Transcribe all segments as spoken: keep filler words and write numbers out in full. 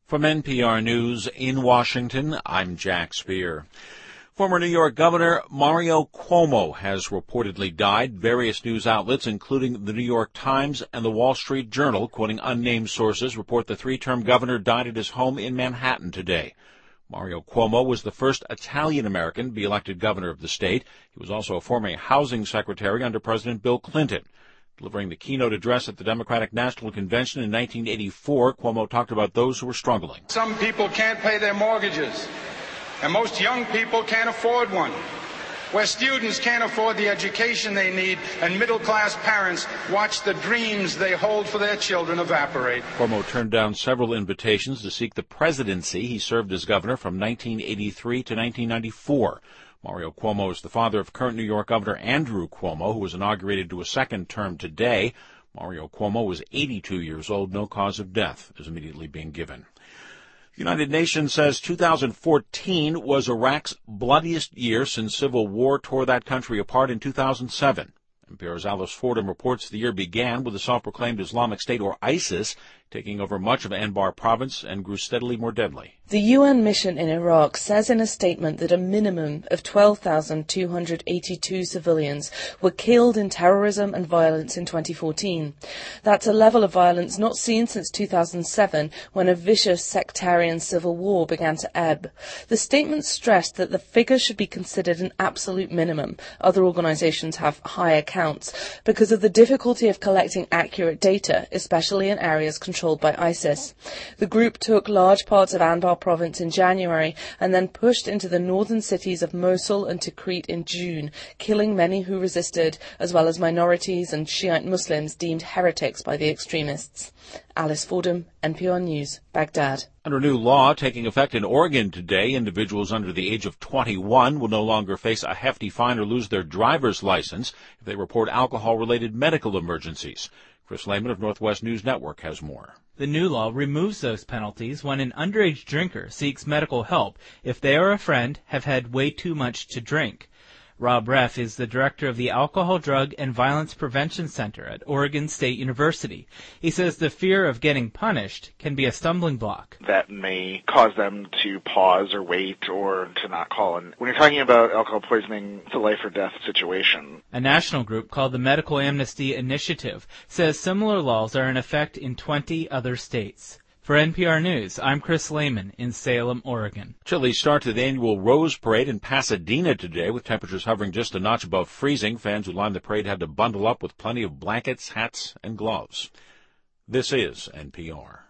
From N P R News in Washington, I'm Jack Speer. Former New York Governor Mario Cuomo has reportedly died. Various news outlets, including the New York Times and the Wall Street Journal, quoting unnamed sources, report the three-term governor died at his home in Manhattan today. Mario Cuomo was the first Italian-American to be elected governor of the state. He was also a former housing secretary under President Bill Clinton. Delivering the keynote address at the Democratic National Convention in nineteen eighty-four, Cuomo talked about those who were struggling. Some people can't pay their mortgages, and most young people can't afford one. Where students can't afford the education they need, and middle-class parents watch the dreams they hold for their children evaporate. Cuomo turned down several invitations to seek the presidency. He served as governor from nineteen eighty-three to nineteen ninety-four. Mario Cuomo is the father of current New York Governor Andrew Cuomo, who was inaugurated to a second term today. Mario Cuomo was eighty-two years old. No cause of death is immediately being given. The United Nations says two thousand fourteen was Iraq's bloodiest year since civil war tore that country apart in two thousand seven. N P R's Alice Fordham reports the year began with the self-proclaimed Islamic State, or ISIS, taking over much of Anbar province and grew steadily more deadly. The U N mission in Iraq says in a statement that a minimum of twelve thousand two hundred eighty-two civilians were killed in terrorism and violence in twenty fourteen. That's a level of violence not seen since two thousand seven, when a vicious sectarian civil war began to ebb. The statement stressed that the figure should be considered an absolute minimum. Other organisations have higher counts because of the difficulty of collecting accurate data, especially in areas controlled by ISIS. The group took large parts of Anbar province in January and then pushed into the northern cities of Mosul and Tikrit in June, killing many who resisted, as well as minorities and Shiite Muslims deemed heretics by the extremists. Alice Fordham, N P R News, Baghdad. Under new law taking effect in Oregon today, individuals under the age of twenty-one will no longer face a hefty fine or lose their driver's license if they report alcohol-related medical emergencies. Chris Lehman of Northwest News Network has more. The new law removes those penalties when an underage drinker seeks medical help if they or a friend have had way too much to drink. Rob Reff is the director of the Alcohol, Drug, and Violence Prevention Center at Oregon State University. He says the fear of getting punished can be a stumbling block. That may cause them to pause or wait or to not call. And when you're talking about alcohol poisoning, it's a life or death situation. A national group called the Medical Amnesty Initiative says similar laws are in effect in twenty other states. For N P R News, I'm Chris Lehman in Salem, Oregon. Chilly start to the annual Rose Parade in Pasadena today, with temperatures hovering just a notch above freezing. Fans who lined the parade had to bundle up with plenty of blankets, hats, and gloves. This is N P R.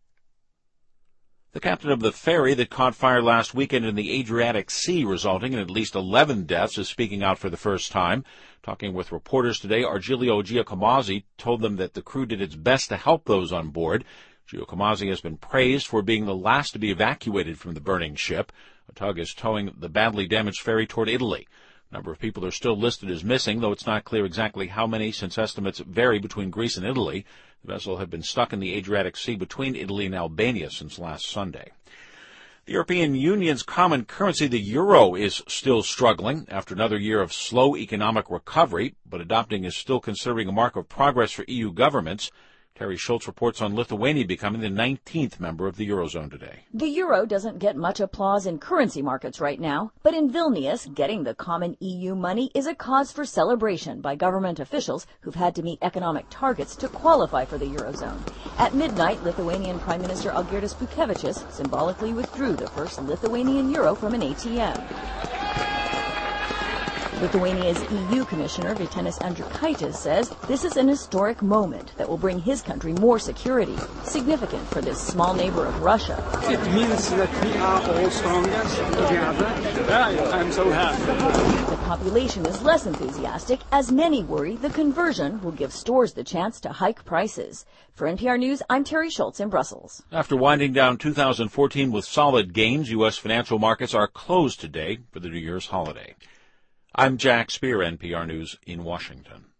The captain of the ferry that caught fire last weekend in the Adriatic Sea, resulting in at least eleven deaths, is speaking out for the first time. Talking with reporters today, Argilio Giacomazzi told them that the crew did its best to help those on board. Giacomazzi has been praised for being the last to be evacuated from the burning ship. A tug is towing the badly damaged ferry toward Italy. A number of people are still listed as missing, though it's not clear exactly how many, since estimates vary between Greece and Italy. The vessel had been stuck in the Adriatic Sea between Italy and Albania since last Sunday. The European Union's common currency, the euro, is still struggling after another year of slow economic recovery, but adopting is still considered a mark of progress for E U governments. Terry Schultz reports on Lithuania becoming the nineteenth member of the Eurozone today. The euro doesn't get much applause in currency markets right now, but in Vilnius, getting the common E U money is a cause for celebration by government officials who've had to meet economic targets to qualify for the Eurozone. At midnight, Lithuanian Prime Minister Algirdas Butkevičius symbolically withdrew the first Lithuanian euro from an A T M. Lithuania's E U Commissioner Vytenis Andriukaitis says this is an historic moment that will bring his country more security, significant for this small neighbor of Russia. It means that we are all stronger together. I'm so happy. The population is less enthusiastic, as many worry the conversion will give stores the chance to hike prices. For N P R News, I'm Terry Schultz in Brussels. After winding down two thousand fourteen with solid gains, U S financial markets are closed today for the New Year's holiday. I'm Jack Speer, N P R News in Washington.